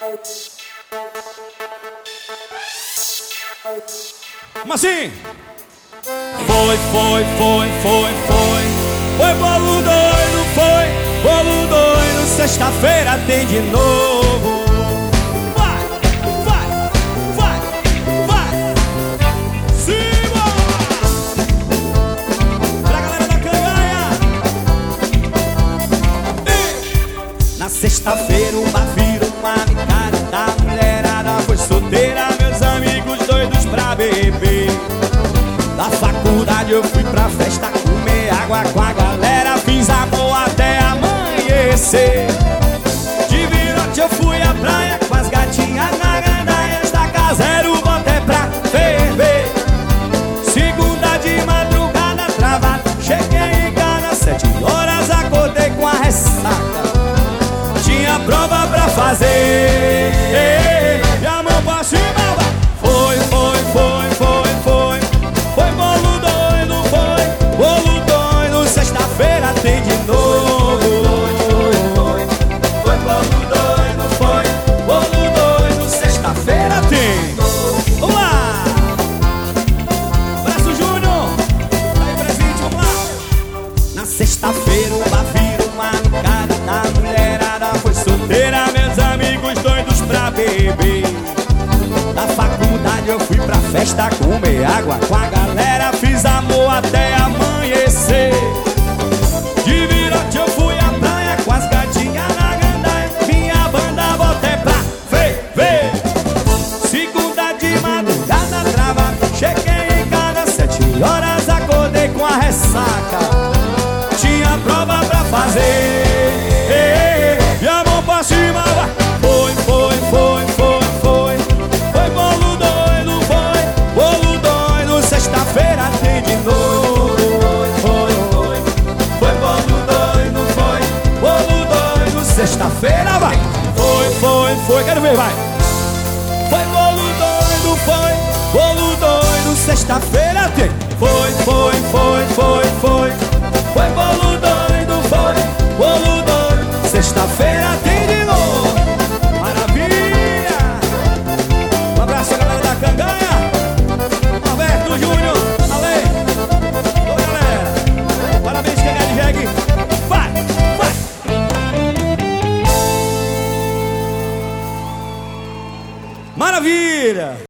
Como assim? Foi bolo doido, foi bolo doido. Sexta-feira tem de novo. Vai. Simbora! Pra galera da canganha. Na sexta-feira o bar virou uma micada da mulherada. Foi solteira, meus amigos doidos pra beber. Da faculdade eu fui pra festa comer água com a galera. Fiz amor até amanhecer. De virote eu fui à praia com as gatinhas na gandaia. Da casa era o boté pra ferver. Segunda de madrugada travada, cheguei em casa 7 horas, acordei com a ressaca. Tinha prova pra fazer. E a mão pra cima vai. Foi bolo doido, foi bolo doido. Sexta-feira tem de novo. Foi bolo doido, foi bolo doido. Sexta-feira tem. Vamos lá! Braço Júnior, tá aí presente, vamos lá! Na sexta-feira o bar virou uma micada da mulherada. Foi solteira, meus amigos doidos pra beber. Da faculdade eu fui pra festa comer água com a galera. Fiz amor até amanhecer. De virote eu fui à praia com as gatinhas na gandaia. Minha banda boté pra ferver. Segunda de madrugada travada, cheguei em casa 7 horas, acordei com a ressaca. Tinha prova pra fazer. E a mão pra cima vai. Foi bolo doido, foi bolo doido. Sexta-feira tem de novo. Foi bolo doido, foi bolo doido. Sexta-feira vai. Foi, quero ver, vai. Foi bolo doido, foi bolo doido. Sexta-feira tem. Foi